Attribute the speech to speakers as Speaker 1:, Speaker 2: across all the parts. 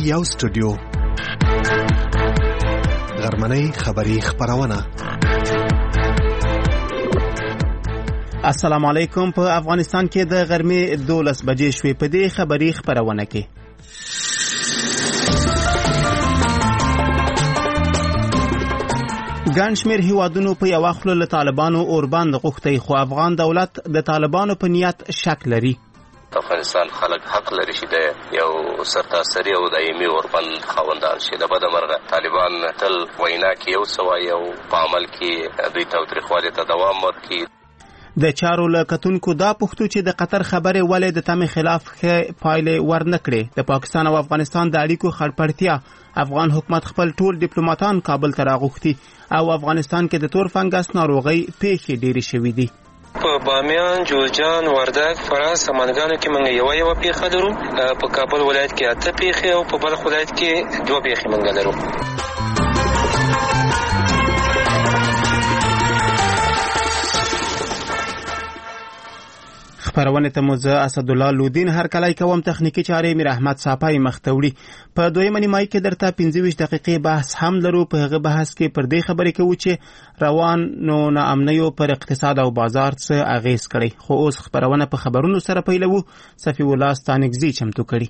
Speaker 1: یو سټوډیو غرمنۍ خبری خبرونه.
Speaker 2: السلام علیکم. په افغانستان کې د غرمې 12 بجې شوې. په دې خبری خبرونه کې ګڼ شمېر هیوادونو په یو وخت له طالبانو اوربند غوښتي، خو افغان دولت د طالبانو په نیت شک لري.
Speaker 3: افغانستان خلک حق لري چې د یو سرتاسري او دایمي اوربند خاوندان شي. د بده مرغه طالبان تل وینا کې یو څه وایي او په عمل کې دوی تاوتریخوالي ته دوام ورکوي.
Speaker 2: د چارو له کتونکو دا پوښتو چې د قطر خبرې ولې د تمې خلاف ښه پایلې ورنکړې. د پاکستان او افغانستان د اړیکو خړپړتیا، افغان حکومت خپل ټول ډیپلوماټان کابل ته راغوښتي، او افغانستان کې د تور فنګس ناروغۍ پیښې ډېرې شوې دي.
Speaker 4: په بامیان، جوزجان، وردګ، فراه، سمنګانو کې موږ یو پیښه لرو. په کابل ولایت کې 8 پیښې او په بلخ ولایت کې 2 پیښې موږ لرو.
Speaker 2: خبرونه ته موزه اسدالله لودین هر کله کوم تخنیکی چارې میر احمد صافای مختوړي. په دویمه نیمای کې درته 25 دقیقې بحث هم لرو. په هغه بحث کې پر دې خبرې کوو چې روانو ناامنیو پر اقتصاد او بازار څه اغیز کړي. خو اوس خبرونه په خبرونو سره پیلوو. صفی الله ستانګزی چمتو کړي.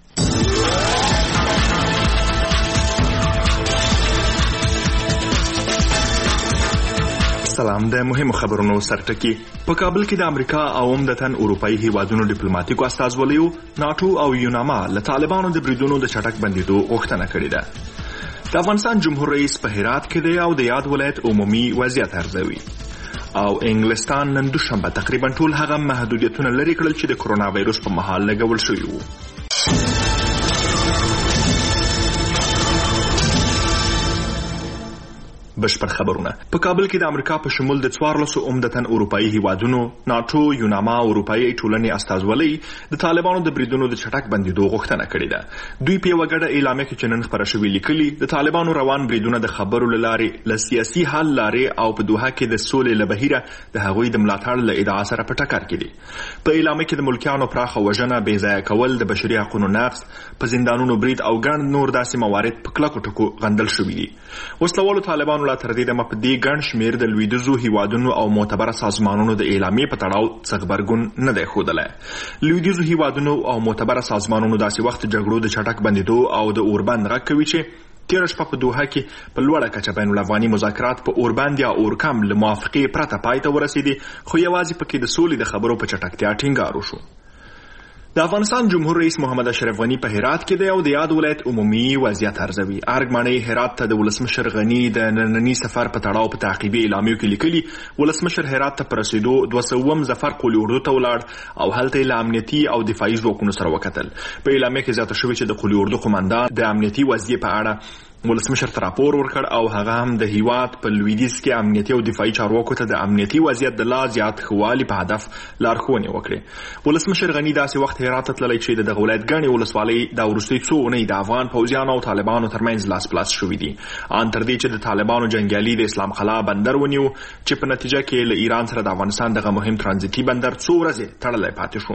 Speaker 5: سلام. د مهمو خبرونو سرټکی. په کابل کې د امریکا او عمدتاً اروپאי هیوادونو ډیپلوماټیکو استازولیو ناتو او یوناما له طالبانو د بریدونو د چټک بندیدو غوښتنه کړې ده. د افغانستان جمهور رئیس په هرات کې دی او د یاد ولایت عمومي وضعیت ارزوي. او انګلستان نن دوشنبه تقریبا ټول هغه محدودیتونه لرې کړل چې د کرونا وایروس په مهال لګول شوي وو. بشپړ خبرونه. په کابل کې د امریکا په شمول د 14 عمدتاً اروپאי هیوادونو ناتو، یوناما او اروپאי ټولنې استازولۍ د طالبانو د بریدونو د چټک بندیدو غوښتنه کړې ده. دوی په یو غړ اعلامیه کې چنن خبره شوې لیکلي د طالبانو روان بریدونه د خبرو لارې ل سیاسي حل لارې او په دوحه کې د سولې لبهیره د هغوی د ملاتړ له ادعا سره په ټکر کې دي. په اعلامیه کې د ملکیانو پراخه وژنه، بې ځایه کول، د بشري حقوقو نقض، په زندانونو برید او ګڼ نور داسې موارد په کلکو ټکو غندل شوي دي. وسلوالو طالبانو تر دې دمه په دې ګڼ شمېر د لویدیځو هیوادونو او معتبره سازمانونو د اعلامیې په تړاو څه غبرګون نه دی ښودلی. لویدیځو هیوادونو او معتبره سازمانونو داسې وخت جګړو د چټک بندیدو او د اوربند غږ کوي چې تېره شپه په دوحه کې په لوړه کچه بین الافغاني مذاکرات په اوربند یا اورکم له موافقې پرته پای ته ورسېدي، خو یوازې پکې د سولې د خبرو په چټکتیا ټینګار وشو. د افغانستان جمهور رئیس محمد اشرف غنی په هرات کې دی او د یاد ولایت عمومي وضعیت ارزوي. ارګمنۍ هرات ته د ولسمشر غنی د نننی سفر په تړاو په تعقیبي اعلامیو کې لیکلي ولسمشر هرات ته پر رسیدو 200 ظفر قولي اردو ته ولاړ او هلته له امنیتي او دفاعي ځواکونو سره وکتل. په اعلامیه کې زیاته شوې چې د قولي اردو قومندان د امنیتي وضعیت په اړه ولسمشر ته راپور ورکړ او هغه هم د هیواد په لویدیځ کې امنیتي او دفاعي چارواکو ته د امنیتي وضعیت د لا زیات ښه والي په هدف لارښوونې وکړې. ولسمشر غني داسې وخت هرات ته تللی چې د ولایت ګڼې ولسوالۍ د وروستۍ څو اونۍ د افغان پوځیانو او طالبانو ترمنځ لاس پلاس شوي دي، ان تر دې چې د طالبانو جنګیالي د اسلام قلعه بندر ونیو چې په نتیجه کې له ایران سره د افغانستان دغه مهم ترانزیتي بندر څو ورځې تړلی پاتې شو.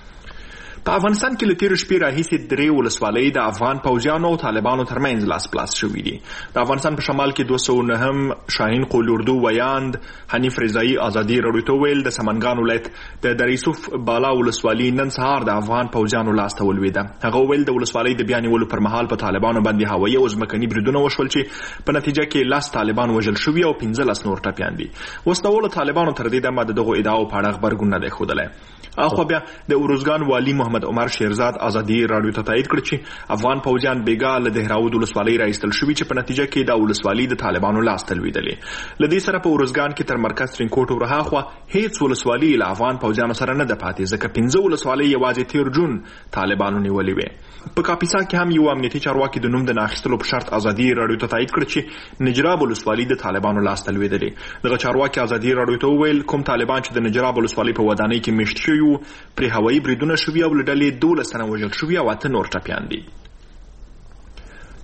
Speaker 5: په افغانستان کې له تېرې شپې راهیسې 3 ولسوالۍ د افغان پوځیانو او طالبانو ترمنځ لاس پلاس شوي دي. د افغانستان په شمال کې 209 شاهین قولي اردو ویاند حنیف رضایي ازادي راډیو ته ویل د سمنګان ولایت د دریسوف بالا ولسوالۍ نن سهار د افغان پوځیانو لاس ته ولوېده. هغه ویل د ولسوالۍ د بیا نیولو پر مهال په طالبانو باندې هوایي او ځمکني بریدونه وشول چې په نتیجه کې 10 طالبان وژل شوي او 15 نور ټپیان دي. وسلوالو طالبانو تر دې دمه دغه ادعاو په اړه غبرګون نه دی ښودلی. اخو بیا د اروزګان والی محمد عمر شیرزاد ازادي راډیو ته تایید کړ چې افغان پوځیان بیګا له دهراود ولسوالۍ راایستل شوي چې په نتیجه کې د ولسوالۍ د طالبانو لاس ته لوېدلې. له دې سره په اروزګان کې تر مرکز ترینکوټ ورهاخوا هیڅ ولسوالۍ له افغان پوځیانو سره نه ده پاتې، ځکه 15 ولسوالۍ یوازې 13 جون طالبانو نیولې وې. په کاپیسا کې هم یو امنیتي چارواکي د نوم د ناخیستلو په شرط ازادي راډیو ته تایید کړ چې نجراب ولسوالۍ د طالبانو لاس ته لوېدلې. دغه چارواکي ازادي راډیو ته وویل کوم طالبان چې د نجراب ولسوالۍ په ودانۍ کې میشت شوي وو پرې هوایي بریدونه شوي او له ډلې 12 تنه وژل شوي او 8 نور ټپیان دي.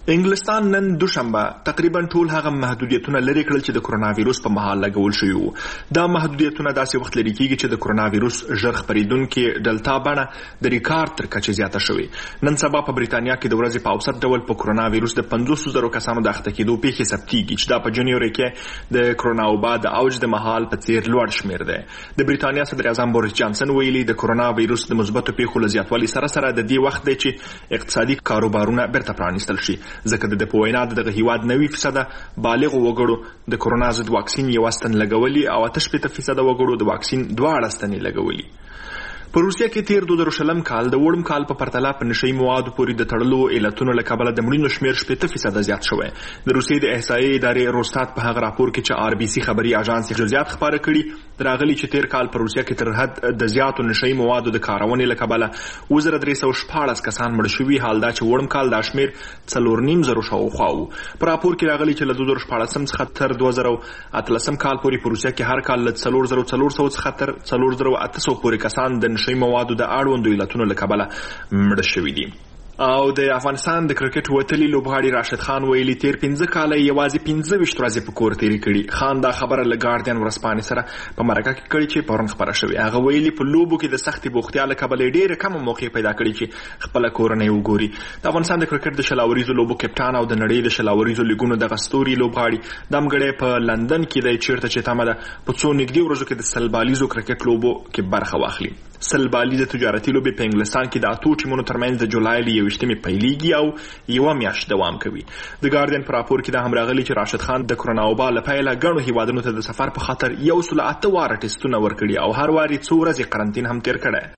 Speaker 5: انګلستان نن دوشنبه تقریبا ټول هغه محدودیتونه لري کړل چې د کرونا وایروس په مهال لګول شوی وو. دا محدودیتونه داسې وخت لري کیږي چې د کرونا وایروس ژر خپریدونکي ډلتا بڼه د ریکارډ تر کچې زیاته شوې. نن سبا په بریتانیا کې د ورځې په اوسط ډول په کرونا وایروس د 500,000 کسانو د اخته کېدو پیښې ثبتېږي چې دا په جنوري کې د کرونا وبا د اوج د مهال په څیر لوړ شمیر دی. د بریتانیا صدر اعظم بوریس جانسن ویلي د کرونا وایروس د مثبتو پیښو له زیاتوالي سره سره د دې وخت دی چې اقتصادي کاروبارونه بیرته پرانیستل شي، ځکه د په وینا دغه هیواد 90% بالغ وګړو د کرونا ضد واکسین یو استن لګولي او 8% وګړو د واکسین 2 استنې لګولي. په روسیه کې تیر 2020 کال د وړم کال په پرتله په نشئی موادو پورې د تړلو علتونو له کبله د مړینو شمیر 8% زیات شوی. د روسیې د احصایې ادارې روستات په هغه راپور کې چې RBC خبري اژانس جزئیات خبره کړي راغلي چې تیر کال په روسیه کې تر حد د زیاتو نشئی موادو د کارونې له کبله 1316 کسان مړ شوي، حال دا چې وړم کال د شمیر 4.5 شاوخوا و. په راپور کې راغلي چې له 2014 څخه تر 2013 کال پورې په روسیه کې هر کال له 4400 څخه تر 4800 پورې کسان د نشئی موادو د اړوندو علتونو له کبله مړه شوي دي. او د افغانستان د کرکټ وتلي لوبغاړي راشد خان ویلي تیر 15 کاله یوازې 15 ورځې په کور تیرې کړي. خان دا خبره له ګارډین ورځپاڼې سره په مرکه کې کړې چې پرون خبره شوې. هغه ویلي په لوبو کې د سختي بوختیا له کبله ډېر کم موقع پیدا کړي چې خپل کورنۍ وګوري. د افغانستان د کرکټ د شلاوریزو لوبو کپټان او د نړۍ د شلاوریزو لیګونو د غستوري لوبغاړي دمګړې په لندن کې د چیرته چې تمه ده په څو نږدې ورځو کې د سلبالیزو کرکټ لوبو کې برخه واخلي. سلبالیزه تجارتي لوبې په انګلستان کې د 8 ټیمونو ترمنځ د جولای ل 21 پیلېږي او یو میاشت دوام کوي. د ګارډین په راپور کې دا هم راغلي چې راشد خان د کرونا وبا له پیله ګڼو هیوادونو ته د سفر په خاطر 108 واره ټیسټونه ورکړي او هر واري 2 ورځې قرنطین هم تیر کړی.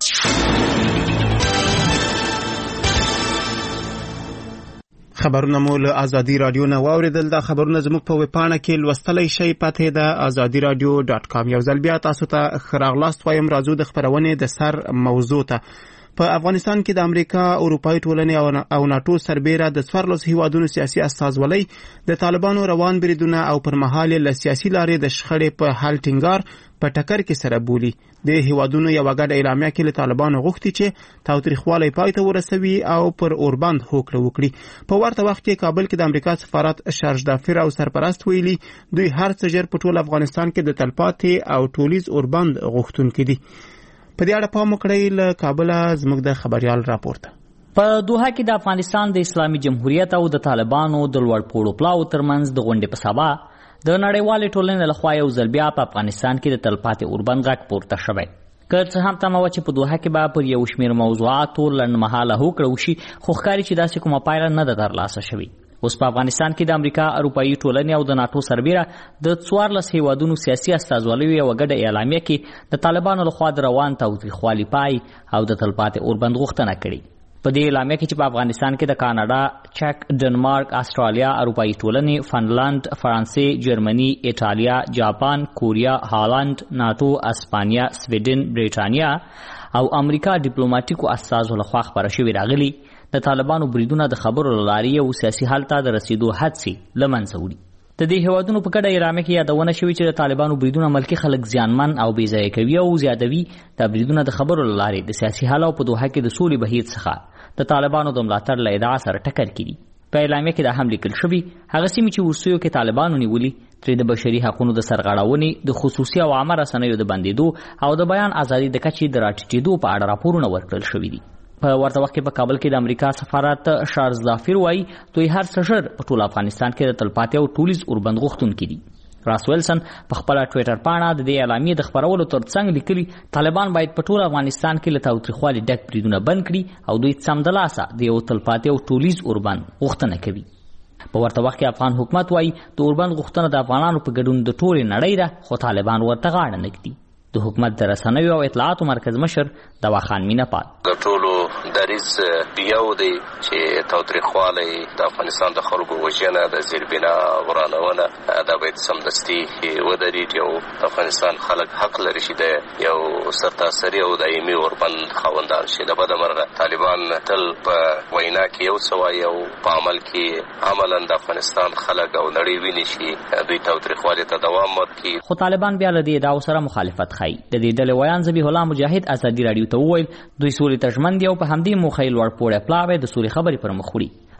Speaker 2: خبرونه مو له ازادي رادیو نه واوریدل. دا خبرونه زموږ په ویبپاڼه کې لوستلی شئ. پته ده azadiradio.com. یو ځل بیا تاسو ته خراغلاست وایم. راځو د خبرونې د سر موضوع ته. په افغانستان کې د امریکا، اروپایي ټولنې او ناتو سربیره د 14 هیوادونو سیاسي استازولۍ د طالبانو روان بریدونه او پر مهال له سیاسي لارې د شخړې په حل ټینګار په ټکر کې سره بولي. د هیوادونو یو غږ اعلامیه کې له طالبانو غوښتي چې تاوتریخوالی پای ته ورسوي او پر اوربند هوکړه وکړي. په ورته وخت کې کابل کې د امریکا سفارت شارج دافر او سرپرست ویلي دوی هر څه ژر په ټول افغانستان کې د تلپاتې او ټولیز اوربند غوښتونکي دي. په دې اړه پام وکړئ. له کابل زموږ د خبريال راپورته.
Speaker 6: په دوحه کې د افغانستان د اسلامي جمهوریت او د طالبانو د لوړ پوړو پلاو ترمنځ د غونډې په سبا د نړیوالې ټولنې لخوا یو ځل بیا په افغانستان کې د تلپاتې اوربند غږ پورته شوی. که څه هم تمه وه چې په دوحه کې به پر یو شمېر موضوعاتو لنډمهاله هوکړه وشي، خو ښکاري چې داسې کومه پایله نه ده ترلاسه شوې. اوس په افغانستان کې د امریکا، اروپایي ټولنې او د ناتو سربیره د 14 هیوادونو سیاسي استازولیو یوه ګډه اعلامیه کې د طالبانو لخوا د روان تاوتریخوالي پای او د تلپاتې اوربند غوښتنه کړې. په دې اعلامیه کې چې په افغانستان کې د کاناډا، چک، ډنمارک، استرالیا، اروپایي ټولنې، فنلند، فرانسې، جرمني، ایټالیا، جاپان، کوریا، هالند، ناتو، اسپانیا، سویډن، بریټانیا او امریکا ډیپلوماټیکو استازو لخوا خبره شوې راغلي د طالبانو بریدونه د خبرو له لارې یو سیاسي حل ته د رسیدو هڅې له منځه وړي. د دې هیوادونو په ګډه اعلامیه کې یادونه شوې چې د طالبانو بریدونه ملکي خلک زیانمن او بې ځایه کوي او زیاتوي. دا بریدونه د خبرو له لارې د سیاسي حل او په دوحه کې د سولې بهیر څخه د طالبانو د ملاتړ له ادعا سره ټکر کړي. په اعلامیه کې دا هم لیکل شوي هغه سیمې چې ورسیو کې طالبانو نیولي ترې د بشري حقونو د سرغړونې، د خصوصي او عامه رسنیو د بندېدو او د بیان ازادي د کچې د راټیټېدو په اړه راپورونه ورکړل شوي دي. په ورته وخت کې په کابل کې د امریکا سفارت شارج دافر وایي دوی هر څه ژر په ټول افغانستان کې د تلپاتې او ټولیز اوربند غوښتونکي دي. راس ویلسن په خپل ټویټر پاڼه د دې اعلامیې د خبرولو ترڅنګ لیکلي طالبان باید په ټول افغانستان کې له تاوتریخوالي ډک بریدونه بند کړي او دوی سمدلاسه د یو تلپاتې او ټولیز اوربند غوښتنه کوي. په ورته وخت کې افغان حکومت وایي د اوربند غوښتنه د افغانانو په ګډون د ټولې نړۍ ده، خو طالبان ورته غاړه نه ږدي. د حکومت د رسنیو او اطلاعاتو مرکز مشر دوا خان میناپال
Speaker 3: د ټولو دریځ یو دی چې تاوتریخوالی د افغانستان د خلکو وژنه، د زیربنا ورانونه دا باید سمدستي ودرېږي او د افغانستان خلک حق لري چې د یو سرتاسري او دایمي اوربند خاوندان شي. د بده مرغه طالبان تل په وینا کې یو څه وایي او په عمل کې عملا د افغانستان خلک او نړۍ ویني چې دوی تاوتریخوالي ته دوام ورکړي.
Speaker 6: خو طالبان بیا له دې ادعاو سره مخالفت ښيي. د دې ډلې ویان ذبیح الله مجاهد ازادي راډیو ته وویل دوی سولې ته ژمن دي او په همدې موخه یې لوړ پوړی پلاوی د سولې خبرې پر مخ وړي.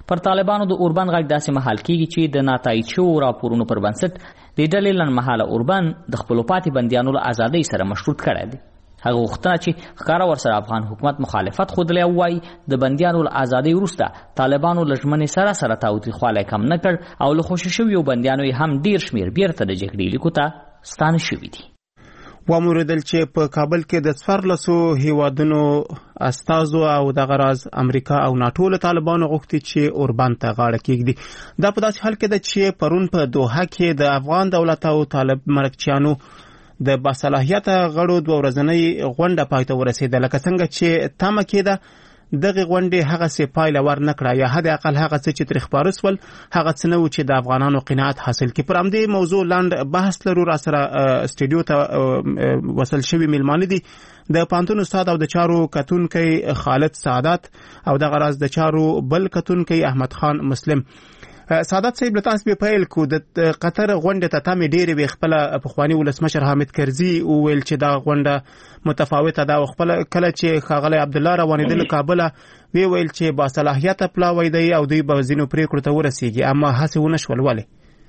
Speaker 6: پر طالبانو د اوربند غږ داسې مهال کیږي چې د ناتایید شوو راپورونو پر بنسټ د ډلې لنډمهاله اوربند د خپلو پاتې بندیانو له ازادۍ سره مشروط کړی دی. هغه غوښتنه چې ښکاره ورسره افغان حکومت مخالفت ښودلی او وایي د بندیانو له ازادۍ وروسته طالبانو له ژمنې سره تاوتریخوالی کم نه کړ او له خوشي شویو بندیانو یې هم ډیر شمېر بیرته د جګړې لیکو ته ستانه شوي دي.
Speaker 2: وموریدل چې په کابل کې د 14 هیوادونو استازو او دغه راز امریکا او ناتو له طالبانو غوښتي چې اوربند ته غاړه کېږدي. دا په داسې حال کې ده چې پرون په دوحه کې د افغان دولت او طالب مرکچیانو د باصلاحیته غړو 2 ورځنۍ غونډه پای ته ورسېده. لکه څنګه چې تمه کېده دغه غونډې هغه څه پایله ور نه کړه یا حد اقل هغه څه چې ترې خپاره سول هغه څه نه و چې د افغانانو قناعت حاصل کړي. پر همدې موضوع لاند بحث لرو. را سره سټډیو ته وصل شوي میلمانه دي د پانتون استاد او د چارو کتونکی خالد سعادت او دغه راز د چارو بل کتونکی احمد خان مسلم. سعادت صاحب له تاسو به پیل کو د قطر غونډه ته تمې ډېرې وي. خپل پخوانی ولسمشر حامد کرزي وویل چې دا غونډه متفاوته ده او خپل کله چې ښاغلی عبدالله روانېدل کابل وی ویل چې باصلاحیته پلاوی دی او دوی به ځینو پریکړو ته ورسیږي اما هڅې ونه شول. ولې؟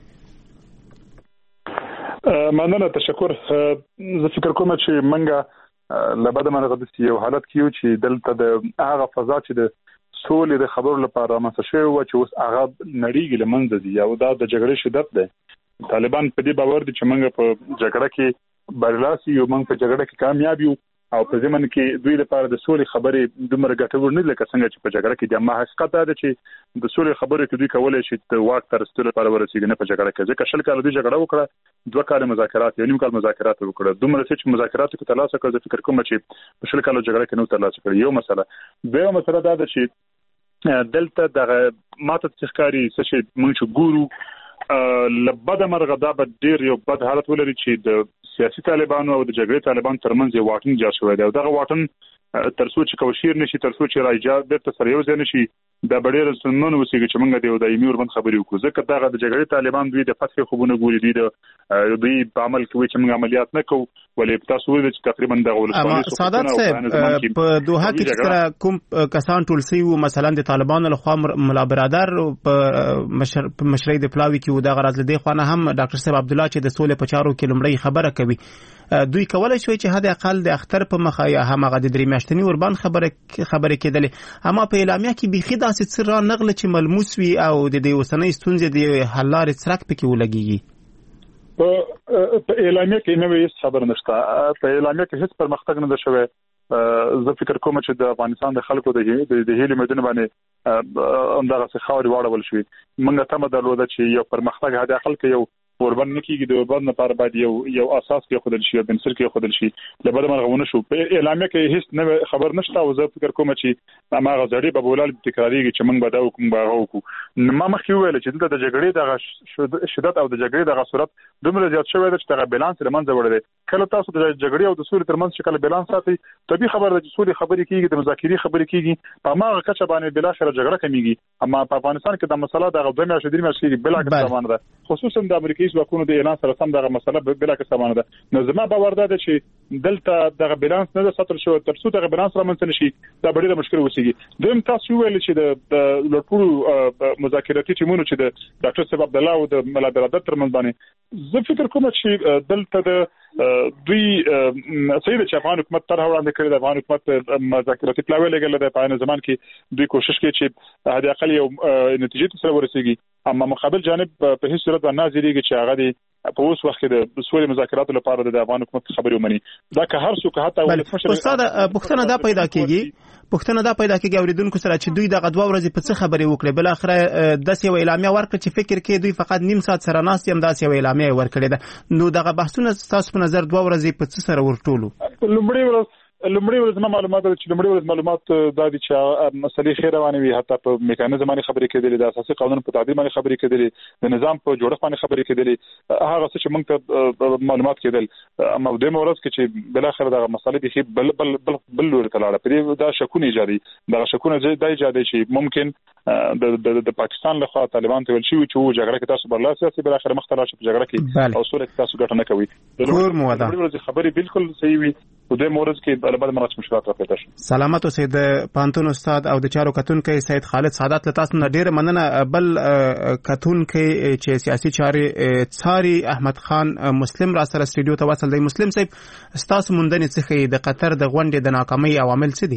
Speaker 7: مننه، تشکر. زه فکر کوم چې منګه لبد منغه د یو حالت کیو چې دلته د هغه فضا چې د سولې د خبرو لپاره رامنځته شوی و چې اوس هغه نړیږي له منځه ځي او دا د جګړې شدت دی. طالبان په دې باور دي چې موږ په جګړه کې بریالي یو، موږ په جګړه کې کامیاب یو او په ځمن کې دوی لپاره د سولې خبرې دومره ګټور نه دي لکه څنګه چې په جګړه کې دي. اما حقیقت دا دی چې د سولې خبرې کې دوی کولای شي د واک تر رسېدو لپاره ورسېږي نه په جګړه کې. ځکه 20 کال دوی جګړه وکړه، 2 کال مذاکرات، یو نیم کال مذاکرات وکړه. دومره چې مذاکراتو کې ترلاسه کړ، زه فکر کوم چې په 20 کال جګړه کې نو ترلاسه کړ. یو مسله. دویمه مسله دا ده چې دلته دغه ماته څخکاری څه چې موږ چې ګورو لبد مرغه دا به ډیر یو بد حالت ولري چې د سیاسي طالبانو او د جګړې طالبان ترمنځ یو واټن جوړ شوی دی او دغه واټن ترڅو چې کوشیر نشي، ترڅو چې راځي بیرته سره یو ځای نشي، دا ډېر سنن وسیږي چې موږ د دایمي اوربند خبرې وکړو. ځکه دغه د جګړې طالبان دوی د فتح خوبونه ګوري، دوی په عمل کې چې موږ عملیات نه کوو. ولې تاسو وایئ چې تقریبا د ولسمشر
Speaker 2: سعادت صاحب په دوحه کې چې کوم کسان ټول سي وو، مثلا د طالبانو له خوا ملا برادر په مشرۍ د پلاوي کې و، دغه راز له دې خوا هم ډاکټر صاحب عبدالله چې د سولې په چارو کې لومړی خبره کوي. دوی کولای شوی چې حد اقل د اختر په مخه یا همغه د 3 میاشتنی اوربند خبره کېدلې، اما په اعلامیه کې بيخي داسې څه را نغله چې ملموس وي او د دې اوسنۍ ستونزې د حل لارې څرک پکې ولګيږي.
Speaker 7: په اعلامیه کې نو هیڅ خبر نشته، په اعلامیه کې هیڅ پرمختګ نه ده شوی. زه فکر کوم چې د افغانستان د خلکو د هیلې مدن باندې همدغه څه خاورې واړول شوې. موږ ته مدلوده چې یو پرمختګ حد اقل کې یو اوربند نه کېږي، د اوربند لپاره باید یو اساس کې خودل شي، بنسټ کې خودل شي. لبد مرغونه شو په اعلامیه کې هیڅ نه خبر نشته او زه فکر کوم چې ما غزړې په بولال تکراریږي چې موږ به دا وکم باغ وکړو. ما مخکې ویل چې د جګړې د شدت او د جګړې د صورت دومره زیات شوی دی چې دا بالانس لمنځه وړي. کله تاسو د جګړې او د سولې ترمنځ شکل بالانس ساتي، طبي خبر ده چې سولې خبرې کیږي، د مذاکرې خبرې کیږي، په ماغه کچه باندې بل اخر جګړه کمیږي. اما په افغانستان کې د مسله د غوډه مې شدید مې بل اخر زمانه ده، خصوصا د امریکایي ځواکونو د اعلان سره سم دغه مسله بل اخر زمانه ده. نو زما باور ده چې دلته دغه بالانس نه ساتل شو، ترڅو دغه بالانس رامنځته نشي دا ډېره مشکل وسیږي. دویم تاسو ویل چې د لوړپوړو مذاکراتي ټیمونو چې د ډاکټر صاحب عبدالله او د ملا برادر ترمنځ باندې زه فکر کوم چې دلته د دوی سید چې افغان حکومت طرح وړاندې کړی د افغان حکومت مذاکراتي پلاوی لګل د پاین زمان کې دوی کوشش کوي چې هدا اقل یو نتیجې سره ورسیږي. اما مقابل جانب په هیڅ صورت باندې نازلېږي چې هغه د په اوس وخت کې د سولې مذاکراتو لپاره د افغان حکومت خبرې ومني. دا که هر څوک حتی
Speaker 2: ولسمشر استاد پښتنه دا پیدا کېږي اوریدونکو سره چې دوی دغه 2 ورځې په څه خبرې وکړي، بل اخر د یو اعلامیه ورکړه چې فکر کې دوی فقط نیم ساعت سره ناست یم داسې یو اعلامیه ورکړه ده. نو دغه بحثونه تاسو په نظر 2 ورځې په څه سره ورټولو؟
Speaker 7: لومړی ورځ معلومات چې لومړی ورځ معلومات دا دي چې مسلې خیر روانې وي، حتی په میکانیزم باندې خبرې کېدلې، د اساسي قانون په تعدیل باندې خبرې کېدلې، د نظام په جوړښت باندې خبرې کېدلې، هغه څه چې موږ ته معلومات کېدل. اما د مورز کې چې بل اخر دغه مسلې به بل لور ته لاړه، په دا شکونه ایجادي، دغه شکونه د ایجادي چې ممکن د پاکستان له خوا طالبان ته ویل شوی چې جګړه کې تاسو برلاسه سي بل اخر مختلف شي په جګړه کې او سوري تاسو ګټه نه کوي
Speaker 2: کور مودا
Speaker 7: خبرې بالکل صحیح وي په دې مورز کې بل مرچ مشکلات راپېښ شي.
Speaker 2: سلامت اوسئ د پانتون استاد او د چارو کتونکو سید خالد سعادت له تاسو نه ډیره مننه. بل کتونکو چې سیاسي چارې څاري احمد خان مسلم را سره سټډیو ته وصل دی. مسلم صاحب تاسو مونږ څخه د قطر د غونډې د ناکامۍ عوامل څه دي؟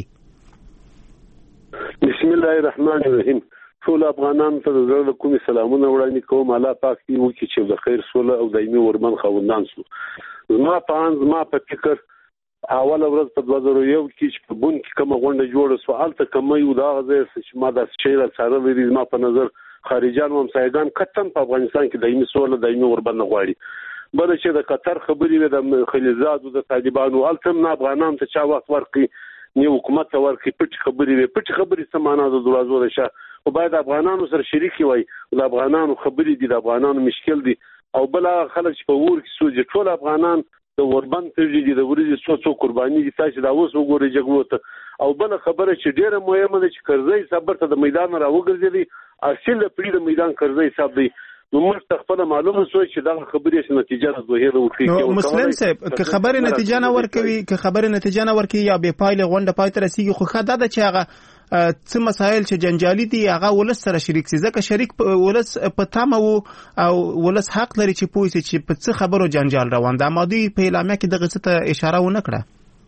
Speaker 8: بسم الله الرحمن الرحیم. ټول افغانان ته د زړه کومې سلامونه وړاندې کوم. الله پاک دې وکړي چې د خیر سوله او دایمي ورمن خوندان شو. زما په فکر اول ورځ په 2001 کې چې په بون کې کومه غونډه جوړه سو الته کومه یو دا غزه چې ما د شیره سره لري. ما په نظر خارجيان او همسایگان کتن په افغانستان کې دایمي سوله دایمي ورمن غواړي. بل چې د قطر خبرې د خلیزات او د طالبانو الته نه افغانان ته چا وخت ورکړي نه حکومت ورکړي. پټ خبرې سمانه د دروازو ده او باید افغانانو سره شریک وي. د افغانانو خبرې دي د افغانانو مشکل دي او بل خلک په ور کې سوځي. ټول افغانان د وربند ترجی د ورځې څو قرباني دي تاسو دا اوس وګورئ جګړه او بل خبره چې ډیره مهمه ده چې کرزی صبر ته د میدان راوګرځي اصل پرې د میدان کرزی صاحب دی. نو موږ خپل معلومه سوچ چې دا خبرې نتیجه ظاهره وکړي.
Speaker 2: مسلم صاحب که خبرې نتیجه نه ورکوي یا به پایله غونډه پای ته رسیږي خو خدای دا چې هغه څه مسایل چې جنجالي دي هغه ولس سره شریک سي ځکه شریک ولس په تامه او ولس حق لري چې پوه شي چې په څه خبرو جنجال روان ده. مادي په اعلامیه کې دغه څه ته اشاره ونه کړه.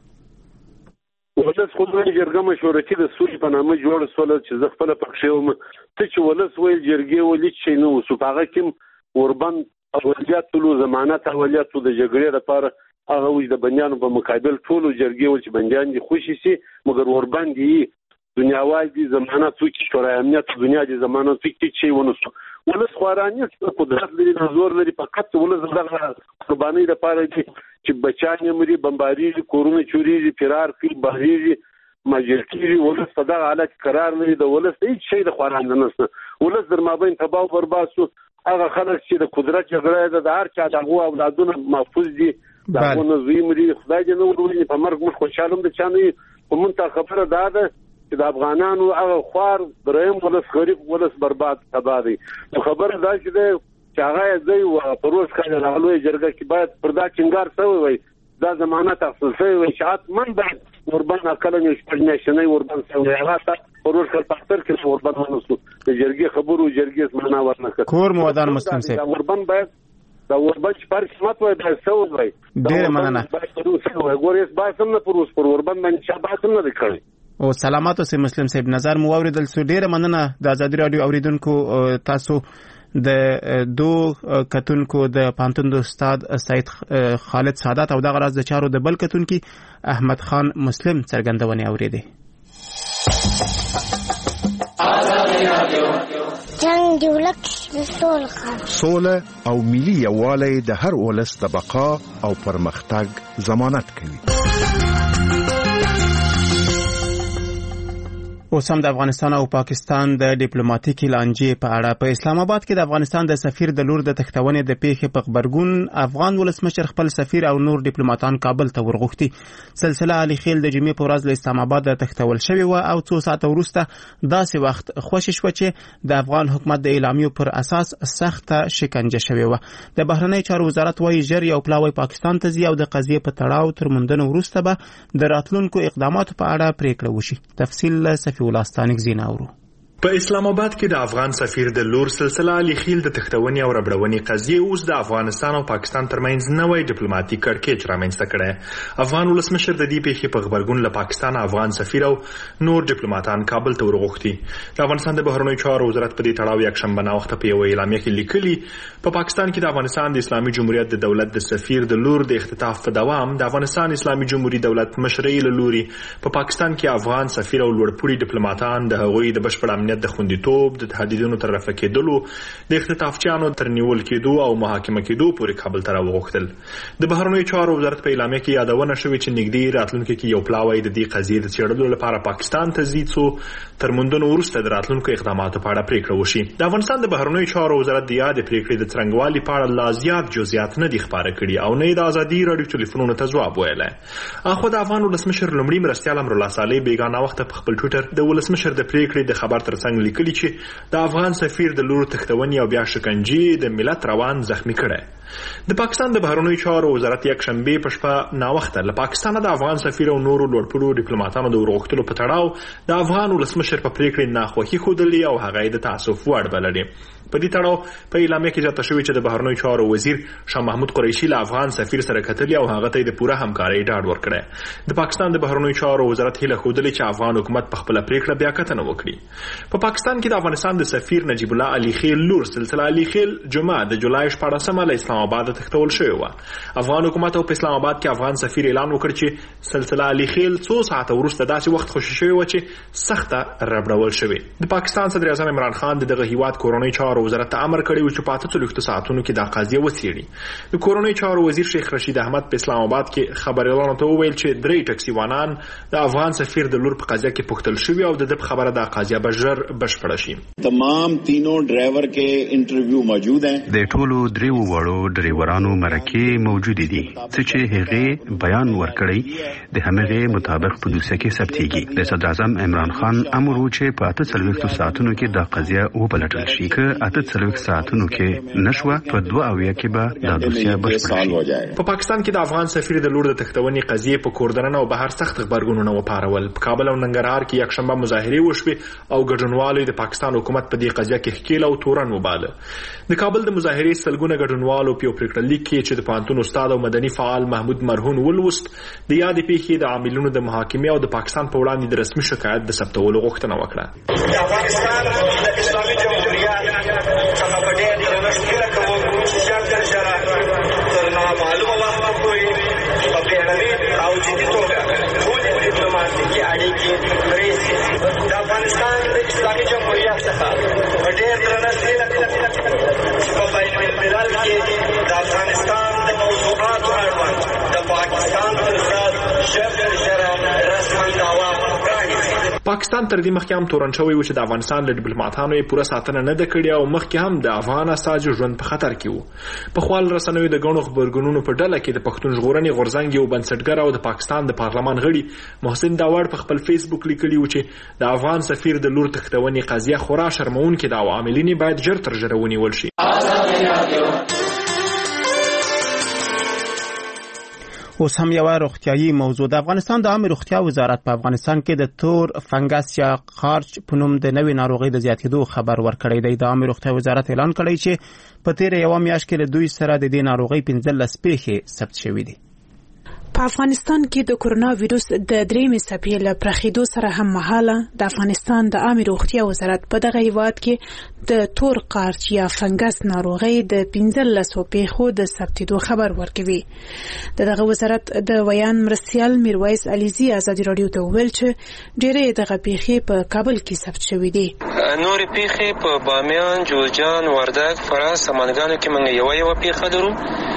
Speaker 8: ولس خو د جرګه مشورتي د سولې په نامه جوړ سول چې زه خپل پښې وم ته چې ولس ویل جرګې ولې چې نو سپاغه کې وربند اولیات ټول ضمانت اولیات د جګړې لپاره هغه وځ د بنیانو په مقابل ټول جرګې ول چې بنیان دي خوشي سي مګر وربند دي دنیاوال دي ضمانت څوک شورای امنیت دنیا دي ضمانت څوک چې ونسو ولس خواراني قدرت لري زور لري فقط ولس دغه قرباني لپاره چې بچانه مري بمباري کورونه چوري فرار کی بهري ماجرتي ولس په دغه حالت قرار لري. د ولس هیڅ شي د خواران نه نسته. ولس در مابین تباہ او برباد شو. هغه خلک چې د قدرت جګړه د هر چا دغه اولادونه محفوظ دي دغه نظام لري. خدای دې نو ورولي په مرګ مخ خوشاله د چانه کومه خبره ده چې د افغانانو هغه خوار دریم ولس غریب ولس برباد تباہ دي. خبره دا چې هغه ځای او پروس کړه راغلوې جرګه کې باید پردا چنګار شوی وي دا ضمانت اخیستل شوی وي شات من باید وربند کلنې شپږنیشنې وربند شوی هغه ته پروس کړه پختر کې وربند ونسو د جرګې خبرو جرګې معنا ورنکړه.
Speaker 2: کور مودان مسلم سي
Speaker 8: وربند باید دا وربند پر قسمت وي دا شوی وي
Speaker 2: ډیر مننه.
Speaker 8: ګورېس باسم نه پروس پر وربند باندې شاباسم نه کړی
Speaker 2: او سلامات اوسئ مسلم صاحب. نظر مو اوریدل سو ډیره مننه د ازادي رادیو اوریدونکو تاسو د دو کتونکو د پانتون استاد سید خالد سعادت او د غراز د چارو د بل کتونکو احمد خان مسلم څرګندونه اوریدي.
Speaker 9: جنگ دولت
Speaker 1: سوله او ملي یووالی د هر ولس د بقا او پرمختګ ضمانت کوي.
Speaker 2: اوس هم د افغانستان او پاکستان د ډیپلوماټیکي لانجې په اړه په اسلام آباد کې د افغانستان د سفیر د لور د تختونې د پیښې په خبرګون افغان ولسمشر خپل سفیر او نور ډیپلوماټان کابل ته ورغوښتي. سلسله علي خیل د جمعې په ورځ له اسلام آباد تختول شوې و او څو ساعته وروسته داسې وخت خوشی شو چې د افغان حکومت د اعلامیو پر اساس سخته شکنجه شوې و. د بهرنی چارو وزارت وايي ژر یو پلاوی پاکستان ته ځي او د قضیې په تړاو تر موندنې وروسته به د راتلونکو اقداماتو په اړه پریکړه وشي. تفصیل ولاستانک زیناورو.
Speaker 5: په اسلام آباد کې د افغان سفیر د لور سلسله علي خیل د تختونې او ربړونې قضیې اوس د افغانستان او پاکستان ترمنځ نوې ډیپلوماټیک کړکېچ رامنځته کړی. افغان ولسمشر د دې پیښې په خبرګون له پاکستان افغان سفیر او نور ډیپلوماټان کابل ته ورغوښتي. د افغانستان د بهرنیو چارو وزارت په دې تړاو یکشنبه ناوخته په یو اعلامیه کې لیکلي په پاکستان کې د افغانستان د اسلامي جمهوریت د دولت د سفیر د لور د اختطاف په دوام د افغانستان اسلامي جمهوریت دولت مشرۍ له لوري په پاکستان کې افغان سفیر او لوړپوړي ډیپلوماټان د هغوی د بشپړ امنیت د خوندیتوب د تهدیدونو تر رفع کېدلو د اختطافچیانو تر نیول کېدو او محاکمه کېدو پورې کابل ته راوغوښتل. د بهرنیو چارو وزارت په اعلامیه کې یادونه شوې چې نږدې راتلونکي کې یو پلاوی د دې قضیې د څېړلو لپاره پاکستان ته ځي څو تر موندنو وروسته د راتلونکو اقداماتو په اړه پریکړه وشي. د افغانستان د بهرنیو چارو وزارت د یادې پریکړې د څرنګوالي په اړه لا زیات جزئیات نه دي خپاره کړي او نه د ازادي رادیو ټلیفونونو ته ځواب ویلی. اخو د افغان ولسمشر لومړي مرستیال امرالله صالح بیګانه وخت په خپل ټویټر د ولسمشر د پریکړې د خبر تر ترڅنګ لیکلي چې د افغان سفیر د لور تختونې او بیا شکنجې د ملت روان زخمی کړي. د پاکستان د بهرنیو چارو وزارت یک شنبه په شپه ناوخته له پاکستان د افغان سفیر او نورو لوړپوړو ډیپلوماټانو د ورغښتلو په تړاو د افغان ولسمشر په پریکړې ناخوښي ښودلې او هغه د تاسف وړ بللې. په دې تړاو په اعلامیه کې ځکه شوی چې د بهرنیو چارو وزیر شاه محمود قریشي له افغان سفیر سره کتلې او هغه ته د پوره همکارۍ ډاډ ورکړی. د پاکستان د بهرنیو چارو وزارت هیله ښودلې چې افغان حکومت په خپل پریکړه بیا کتنه وکړي. په پاکستان کې د افغانستان د سفیر نجیب الله علي خیل لور سلسله علي خیل جمعه د جولای 14 له اسلام آباد تختول شوی و. افغان حکومت او په اسلام آباد کې افغان سفیر اعلان وکړ چې سلسله علي خیل څو ساعته وروسته داسې وخت خوشی شوی و چې سخته ربړول شوی. د پاکستان صدر اعظم عمران خان دغه هیواد کورونی چارو وزارت ته امر کړی و چې په 48 ساعتونو کې د قضیه وڅېړي. د کورونی چارو وزیر شیخ رشید احمد په اسلام آباد کې خبريالانو ته وویل چې 3 ټکسي وانان د افغان سفیر د لور په قضیه کې پوښتل شوی او د خبره د قضیه بشر بشپړ شي.
Speaker 10: تمام تینوں ډرایور کې انټرویو موجود ہیں.
Speaker 11: د ټولو دریو وړو ډرایورانو مرکې موجود دي چې هغه بیان ورکړي د همغه مطابق په دوسیه کې ثبتېږي. د صدر اعظم عمران خان امر و چې په 48 ساعتونو کې د قضیه وبلټل شي. که 48 ساعتونو کې نشوه په 2 اویا کې به د دوسیه بشپړ شي.
Speaker 5: په پاکستان کې د افغان سفیر د لور د تختونې قضیه په کوردنن او بهر سخت خبرګونونه وپارول. په کابل او ننګرهار کې یک شنبه مظاهره وشوه او ګډونوالو د پاکستان حکومت په دې قضیه کې ښکیل او تورن وباله. د کابل د مظاهره سلګونه ګډونوالو په پریکړه لیک کې چې د پانتون استاد او مدني فعال محمود مرهون ولوست د یاد پیښې د عاملونو د محاکمې او د پاکستان په وړاندې د رسمي شکایت د ثبتولو غوښتنه وکړه.
Speaker 12: د افغانستان د اسلامي جمهوریت څخه په ډېر درنښت کوم چې ځان سره تر معلومه وخت پورې په بیړني او جدي توګه ټولې ډیپلوماټیکي اړیکې پرې د افغانستان د اسلامي جمهوریت څخه په ډېر درنښت په بین الملل کې د افغانستان د موضوعاتو اړوند د پاکستان پر ضد ژر رسما دعوا پرانیزي.
Speaker 5: پاکستان تر دې مخکې هم تورن شوی و چې د افغانستان له ډیپلوماټانو یې پوره ساتنه نه ده کړې او مخکې هم د افغان استازو ژوند په خطر کې و. په خپل رسنیو د غونو خبرګونونو په ډله کې د پښتون ژغورنې غورځنګ یو بنسټګر او د پاکستان د پارلمان غړي محسن داوړ په خپل فیسبوک لیکلی و چې د افغان سفیر د لور تختونې قضیه خورا شرمونکې ده او عاملین باید ژر تر ژره ونیول شي.
Speaker 2: اوس هم یو روغتیايي موضوع. د افغانستان د عامه روغتیا وزارت په افغانستان کې د تور فنګس یا قارچ په نوم د نوې ناروغۍ د زیاتېدو خبر ورکړی دی. د عامه روغتیا وزارت اعلان کړی چې په تیر یو میاشت کې له دوی سره د دې ناروغۍ 15 پیښې ثبت شوې دي.
Speaker 13: په افغانستان کې د کورونا وایروس د درېمې څپې له پراخېدو سره هم مهاله د افغانستان د عامه روغتیا وزارت په دغه هیواد کې د تور قارچ یا فنګس ناروغۍ د 15 پیښو د ثبتېدو خبر ورکوي. دغه وزارت د ویان مرستیال میرویس علیزي ازادي راډیو ته وویل چې ډېرې دغه پیښې په کابل کې ثبت شوې دي.
Speaker 4: نورې پیښې په بامیان، جوزجان، وردګ، فراه، سمنګانو کې موږ یو پیښه لرو.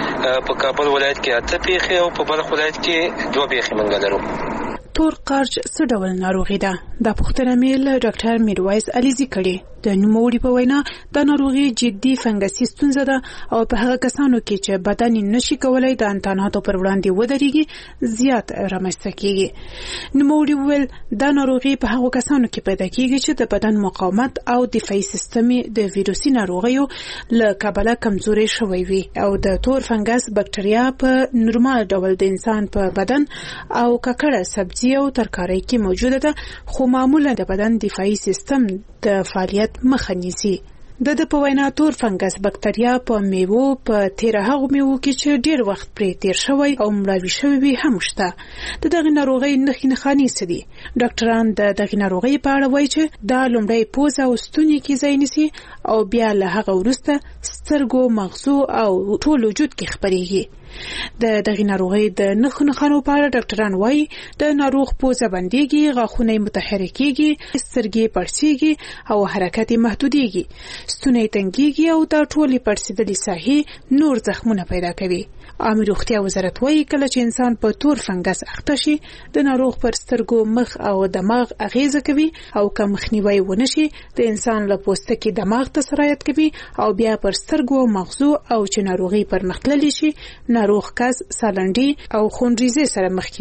Speaker 4: په کابل ولایت کې 8 پیښې او په بلخ ولایت کې 2 پیښې موږ لرو.
Speaker 13: تور قارچ څه ډول ناروغي ده؟ دا پوښتنه مې له ډاکټر میرویس علیزي کړې. د نوموړي په وینا د ناروغي جدي فنګسي ستونزه ده او په هغه کسانو کې چې بدن نشي کولای د انتاناتو پر وړاندې ودرېږي زیات رامنځته کیږي. نوموړي وویل دا ناروغي په هغه کسانو کې پیدا کیږي چې د بدن مقاومت او دفاعي سیستم د ویروسي ناروغیو له کبله کمزوري شوی وي او د تور فنګس بکټریا په نورمال ډول د انسان په بدن او ککړه سبزي او ترکارۍ کې موجوده ده خو معمولا د بدن دفاعي سیستم د فعالیت مخه نیسي. د په وینا تور فنګس بکټریا په میوو په تیر هغه میوو کې چې ډیر وخت پرې تیر شوی او مړاوي شوی هم شته. د دغه ناروغۍ نښې سدي. ډاکټران د دغه ناروغۍ په اړه وایي چې دا لومړی پوزه او ستوني کې ځای نیسي او بیا له هغه وروسته سترګو، مغزو او ټول وجود کې خپرېږي. د دغه ناروغۍ د نښو په اړه ډاکټران وایي د ناروغ پوزه بندېږي، غاښونه متحرکېږي، سترګې پړسېږي او حرکت محدودېږي، ستونی تنګېږي او دا ټولې پړسېدلې ساحې نور زخمونه پیدا کوي. عامه روغتیا وزارت وایي کله چې انسان په تور فنګس اخته شي د ناروغ پر سترګو، مخ او دماغ اغیزه کوي او که مخنیوي ونه شي د انسان له پوستکي دماغ ته سرایت کوي او بیا پر سترګو او مغزو او چې ناروغي پرمختللې شي ناروغ کس سالنډي او خونریزي سره مخ کیږي.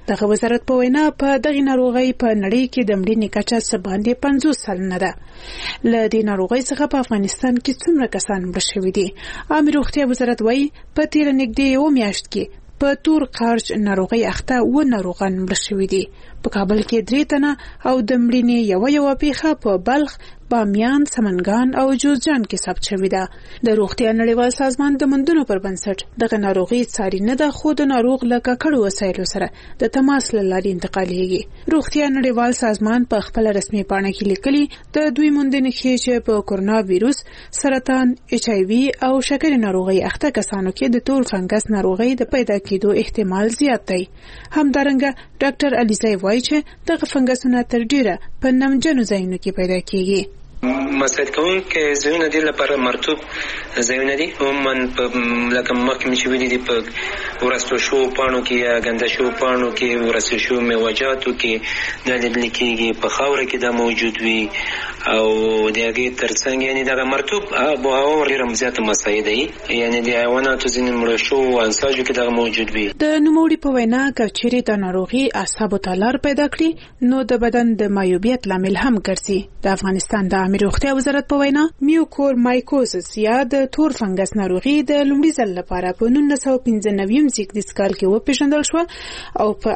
Speaker 13: دغه وزارت په وینا په دغه ناروغي په نړۍ کې د مړینې کچه څه باندې 50 سلنه ده. له دې ناروغۍ څخه په افغانستان کې څومره کسان مړه شوي دي؟ عامه روغتیا وزارت وایي په تیر نږدې یو میاشت کې په تور قارچ ناروغي اخته و ناروغان مړه شوي دي. په کابل کې 3 تنه او د مړینې یو پیښه په بلخ، بامیان، سمنګان او جوزجان کې ثبت شوې ده. د روغتیا نړیوال سازمان د مندونو پر بنسټ دغه ناروغي څاري نه ده، خو د ناروغ له ککړو وسایلو سره د تماس له لارې انتقالېږي. روغتیا نړیوال سازمان په خپل رسمي پاڼه کې لیکلي د دوی موندنې ښیي چې په کورونا وایروس، سرطان، HIV او شکرې ناروغي اخته کسانو کې د تور فنګس ناروغي د پیدا کېدو احتمال زیات دی. همدارنګه ډاکټر علیزی وایي چې دغه فنګسونه تر ډیره په نمجنو ځایونو کې پیدا کېږي.
Speaker 4: مساعد کوونکي ځایونه دي لپاره مرطوب ځایونه دي، عموما په لکه مخکې چې ویلي دي په ورستو شو پاڼو کې یا ګنده شو پاڼو کې، ورستو شو میوجاتو کې دا لیدل کېږي، په خاوره کې دا موجود وي او د هغې ترڅنګ یعنې دغه مرطوب آب و هوا ډېره زیاته مساعد دي، یعنې د حیواناتو ځینې مړه شوو انساجو کې دغه موجود وي.
Speaker 13: د نوموړي په وینا که چیرې دا ناروغي اعصابو ته لار پیدا کړي نو د بدن د مایوبیت لامل هم ګرځي. د افغانستان د عامه روغتیا وزارت په وینا میوکورمایکوزس یا د تور فنګس ناروغي د لومړي ځل لپاره په 1995 زیږدیز کال کې وپېژندل شو او په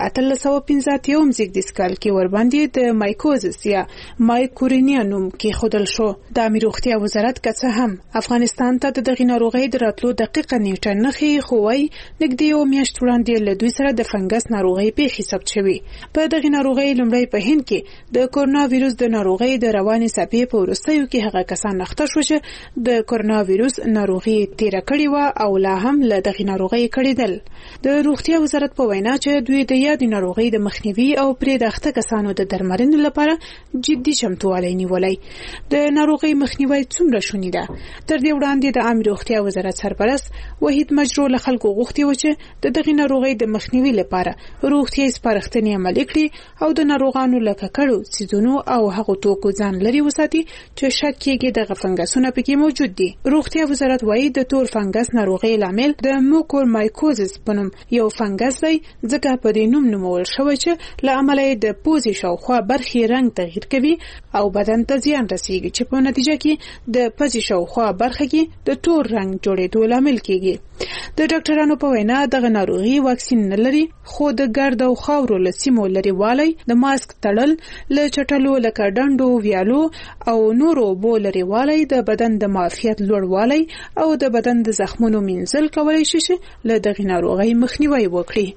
Speaker 13: 1815 زیږدیز کال کې ورباندې د مایکوزس یا مایکورینیا نوم کې خودل شو. د عامه روغتیا وزارت که څه هم افغانستان ته د دغه ناروغي د راتلو دقیقه نیټه نه ښیي، خو وايي نږدې یو میاشت وړاندې له دوی سره د فنګس ناروغي پیښې ثبت شوي. په دغه ناروغي لومړی په هند کې د کورونا وایروس د ناروغي د رواني څپې په وروستیو کې هغه کسان اخته شو چې د کورونا وایروس ناروغي تیر کړی و او لا هم له دغه ناروغي کړیدل. د روغتیا وزارت په وینا چې دوی د یاد ناروغي د مخنیوي او پرې د اخته کسانو د درملنې لپاره جدي چمتووالی نیولی. د ناروغي مخنیوي څومره شونی ده؟ تر دې وړاندې د عامه روغتیا وزارت سرپرست وحید مجرو له خلکو غوښتي و چې د دغه ناروغي د مخنیوي لپاره روغتیايي سپارښتنې عملي کړي او د ناروغانو له ککړو څیزونو او هغو توکو ځان لري وساتي چې شک کېږي دغه فنګسونه پکې موجود دي. روغتیا وزارت وایي د تور فنګس ناروغي لامل د موکورمایکوزس په نوم یو فنګس دی، ځکه په دې نوم نومول شوی چې له امله د پوزې شاوخوا برخې رنګ تغییر کوي او بدن ته زیان رسیږي، چې په نتیجه کې د پوزې شاوخوا برخه کې د تور رنګ جوړېدو لامل کېږي. د ډاکټرانو په وینا دغه ناروغي واکسین نه لري، خو د ګرد او خاورو له سیمو لرې والی، د ماسک تړل، له چټلو لکه ډنډو، ویالو او نورو اوبو لرې والی، د بدن د معافیت لوړوالی او د بدن د زخمونو مینځل کولی شي چې له دغه ناروغۍ مخنیوی وکړي.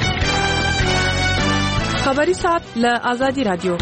Speaker 14: خبري ساعت له آزادي رادیو.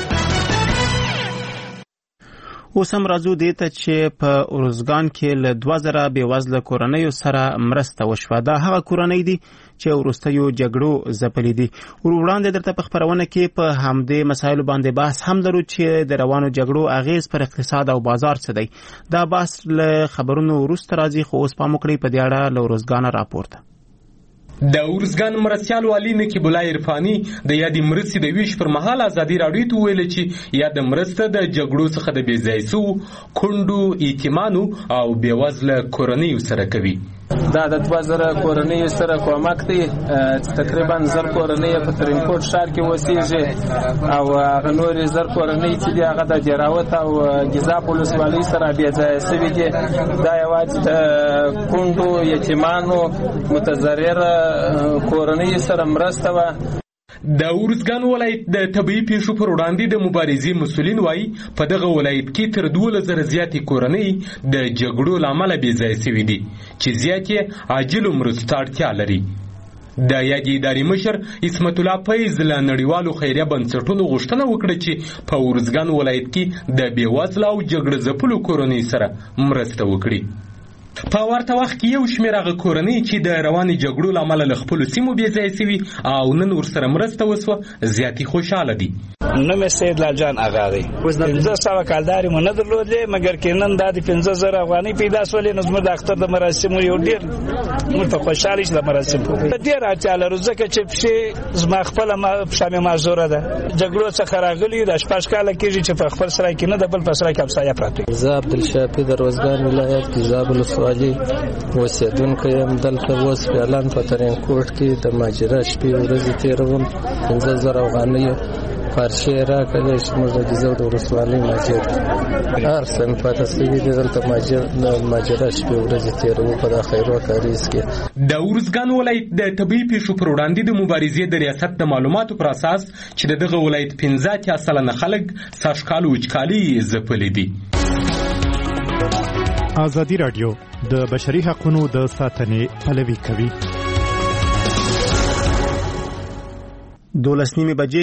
Speaker 2: اوس هم راځو دې ته چې په ارزګان کې له 2000 بېوزله کورنیو سره مرسته وشوه. دا هغه کورنۍ دي چې وروستیو جګړو ځپلي دي. وړاندې درته په خپرونه کې په همدې مسایلو باندې بحث هم لرو چې د روانو جګړو اغیز پر اقتصاد او بازار څه دی. دا بحث له خبرونو وروسته راځي، خو اوس پام وکړئ په دې اړه له ارزګان راپورته.
Speaker 15: د ارزګان مرستیال والی نقیب الله عرفاني د یادې مرستې د ویش پر مهال ازادي راډیو ته ویل چې یاد مرسته د جګړو څخه د بېځایسو کونډو، یتیمانو او بېوزله کورنیو سره کوي.
Speaker 16: دا د 2000 کورنیو سره کومک دی، تقریبا 1000 کورنۍ په ترینکوټ ښار کې اوسېږي او هغه نورې 1000 کورنۍ چې دي هغه د دراوت او ګیزاب ولسوالۍ سره بېځایه سوي دي. دا یوازې د کونډو، یتیمانو، متضرره کورنۍ سره مرسته وه.
Speaker 15: د ارزګان ولایت د طبي پیښو پر وړاندې د مبارزې مسؤلین وایي په دغه ولایت کې تر 12,000 زیاتې کورنۍ د جګړو له امله بېځایه سوي دي چې زیاتې عاجلو مرستو ته اړتیا لري. د یادې ادارې مشر عصمت الله فیض له نړیوالو خیریه بنسټونو غوښتنه وکړه چې په ارزګان ولایت کې د بېوزله او جګړه ځپلو کورنۍ سره مرسته وکړي. په ورته وخت کې یو شمېر هغه کورنۍ چې د روانې جګړو له امله له خپلو سیمو بېځایه سوي او نن ورسره مرسته وسوه زیاتې خوشحاله دي.
Speaker 17: نوم سید لال جان اغا دی 1500 کالداري مونږ نه درلودې مګر کینن د 15000 افغاني پیدا سولې نو زموږ د اختر د مراسمو یو ډیر موږ په خوشاله شل مراسم کوو ډیر اچاله روزکه چې په زما خپل شامه معذوره ده جګړو څخه راغلي د شپږ کال کېږي چې په خپل سره کې نه د بل په سره کې افسایا پراته
Speaker 16: زه عبدالشافي د روزګان ولایت کې زابل سوالي اوسېدونکی یم دلته اوس فعلاً په ترینکوټ کې د ماجرا شپې ورځې تېروم 15000 افغانۍ پارچې راکړې چې موږ د ګیزو د ولسوالۍ ماجر هر څه مې پاته سوي دي دلته ماجرا شپې ورځې تېروو په دا خیرو کاریز کې
Speaker 15: د ارزګان ولایت د طبي پیښو پر وړاندې د مبارزې د ریاست د معلوماتو پر اساس چې دغه ولایت 15% خلک سږکال وچکالي ځپلي دي.
Speaker 18: ازادي راډیو د بشري حقوقو د ساتنې پلوي کوي.
Speaker 2: 12 بجې